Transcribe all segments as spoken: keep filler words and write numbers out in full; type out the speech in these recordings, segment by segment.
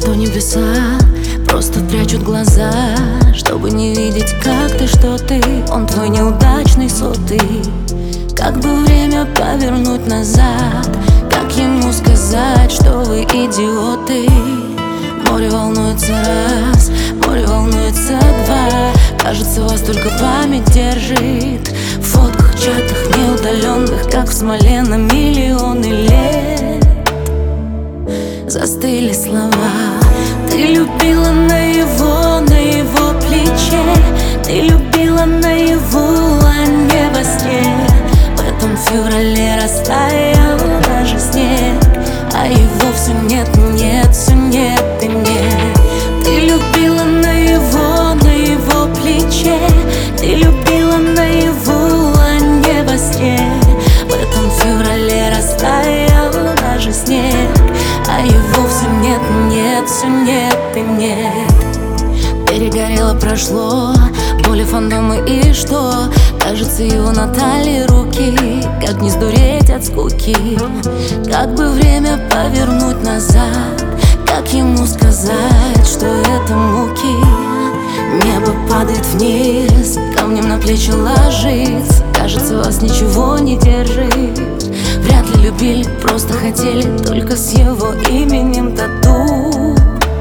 что небеса просто прячут глаза, чтобы не видеть, как ты, что ты. Он твой неудачный сотый. Как бы время повернуть назад, как ему сказать, что вы идиоты? Море волнуется раз, море волнуется два. Кажется, вас только память держит. В фотках, чатах неудаленных, как в смоле на миллионы лет застыли слова. Ты любила наяву, на его плече. Ты любила наяву, а не во сне. В этом феврале растаял даже снег, а его все нет, нет, все нет и нет. Ты любила наяву, на его плече. Ты любила наяву, а не во сне. В этом феврале растаял даже снег, а его все нет, нет, все нет и нет. Перегорело, прошло, боли, фантомы и что? Кажется, его на талии руки. Как не сдуреть от скуки? Как бы время повернуть назад, как ему сказать, что это муки? Небо падает вниз, камнем на плечи ложится. Кажется, вас ничего не держит. Вряд ли любили, просто хотели, только с его именем тату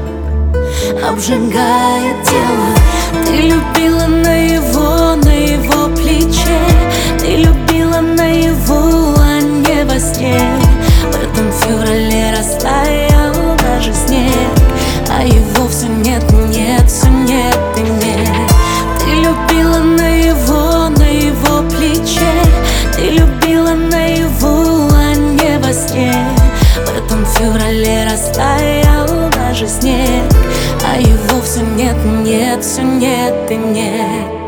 обжигает тело. Ты любила наяву, на его плече. Ты любила наяву, а не во сне. В этом феврале растаял даже снег, а его все нет, нет, все нет и нет. Ты любила наяву, на его плече. Ты любила наяву, а не во сне. В этом феврале растаял даже снег, а его все нет, нет, все нет и нет.